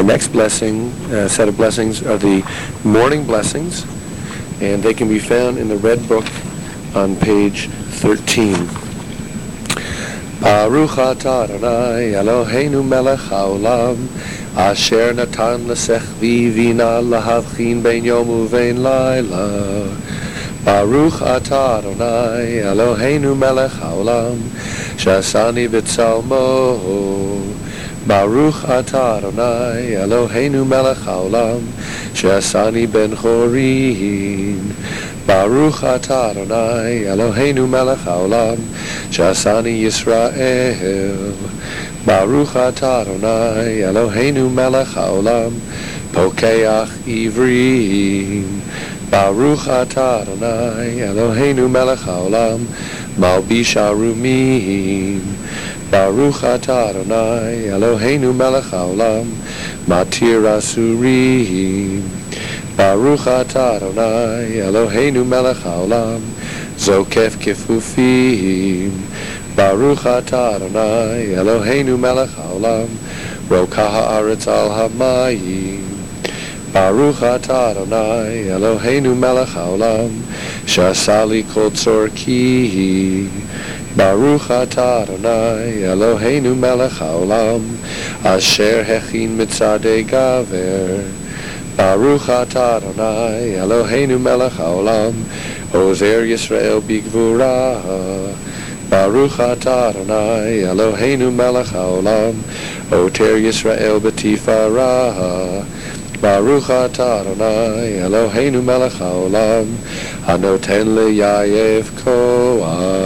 next blessing, set of blessings, are the morning blessings, and they can be found in the Red Book on page 13. Baruch atah Adonai Eloheinu melech haolam asher natan l'sechvi vina lahavchin bein yom uvein laila. Baruch atah Adonai Eloheinu melech haolam shasani b'tzalmo. Baruch atah Adonai Eloheinu melech haolam shasani ben chorin. Baruch atah Adonai Eloheinu melech haolam shasani Yisrael. Baruch atah Adonai Eloheinu melech haolam pokeach ivrim. Baruch atah Adonai Eloheinu melech haolam malbish arumim. Baruch atah Adonai Eloheinu melech haolam matir asurim. Baruch atah Adonai Eloheinu melech haolam zokef kefufim. Baruch atah Adonai Eloheinu melech haolam rokah haaretz al hamayim. Baruch atah Adonai Eloheinu melech haolam shasali kol tzorki. Baruch atah Adonai Eloheinu melech haolam asher hechin mitzadei gaver. Baruch atah Adonai Eloheinu melech haolam ozer Yisrael bigvura. Baruch atah Adonai Eloheinu melech haolam oter Yisrael b'tifara. Baruch atah Adonai Eloheinu melech haolam hanoten leyayev koach.